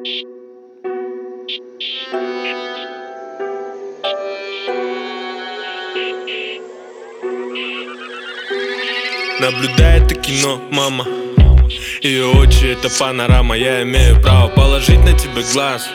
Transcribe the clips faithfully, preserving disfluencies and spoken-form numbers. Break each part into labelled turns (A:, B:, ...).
A: Наблюдай это кино, мама. Ее очи — это панорама. Я имею право положить на тебя глаз.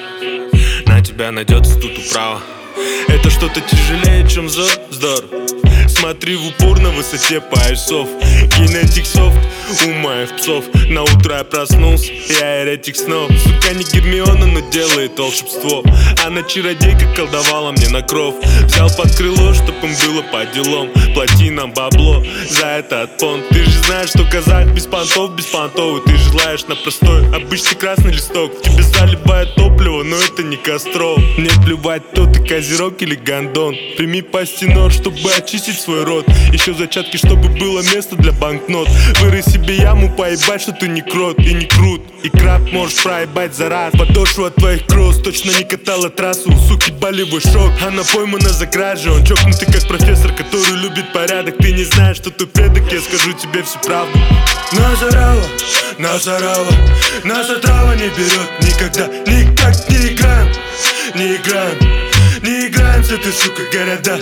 A: На тебя найдется тут управа. Это что-то тяжелее, чем вздор. Смотри в упор на высоте поясов. Генетик софт у моих псов. На утро я проснулся, я эретик снов. Сука не Гермиона, но делает волшебство. Она чародейка колдовала мне на кров. Взял под крыло, чтоб им было по делам. Плати нам бабло за этот понт. Ты же знаешь, что казах без понтов, без понтов. Ты желаешь на простой, обычный красный листок. В тебе заливает топливо, но это не костров. Мне плевать, кто ты, козерог или гондон. Прими пастинор, чтобы очистить свой рот. Еще зачатки, чтобы было место для банкнот. Вырой себе яму, поебать, что ты не крот и не крут. И краб можешь проебать за раз. Подошву от твоих кросс точно не катала трассу. У суки болевой шок, она поймана за кражи. Он чокнутый как профессор, который любит порядок. Ты не знаешь, что ты предок, я скажу тебе всю правду. Наша рава, наша рава, наша трава не берет никогда. Никак не играем, не играем, не играем с этой сукой города.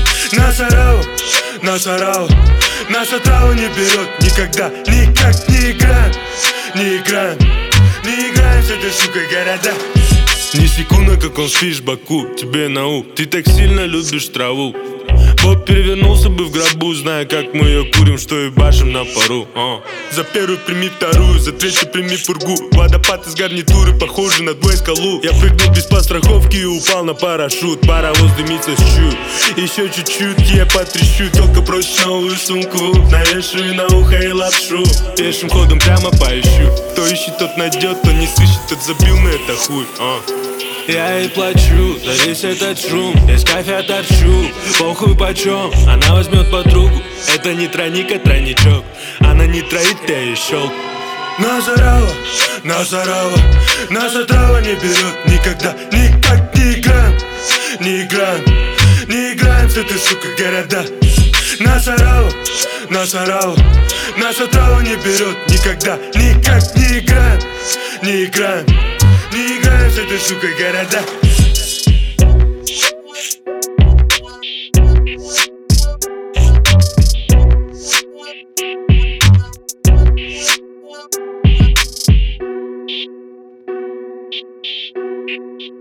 A: Наша рава, наша рава, наша трава не берет никогда. Никак не играем, не играем, не играем с этой сукой города. Не секунда, как он спишь, Баку, тебе наук. Ты так сильно любишь траву. Боб перевернулся бы в гробу, зная, как мы ее курим, что и башим на пару. О. За первую прими вторую, за третью прими пургу. Водопад из гарнитуры, похожий на двое скалу. Я прыгнул без подстраховки и упал на парашют. Паровоз дымится с чуть. Еще чуть-чуть я потрещу. Только просишь новую сумку, навешаю на ухо и лапшу. Пешим ходом прямо поищу. Кто ищет, тот найдет, кто не сыщет, тот забил на это хуй. О. Я ей плачу за весь этот шум. Из кафе торчу, похуй почем. Она возьмет подругу, это не тройник, а тройничок. Она не троит, я ей щелк. Наша рава, наша рава, наша трава не берет никогда. Никак не играем, не играем, не играем с этой сукой города. Наша рава, наша рава, наша трава не берет никогда. Никак не играем, не играем, не играем с этой сукой города.
B: Thank you.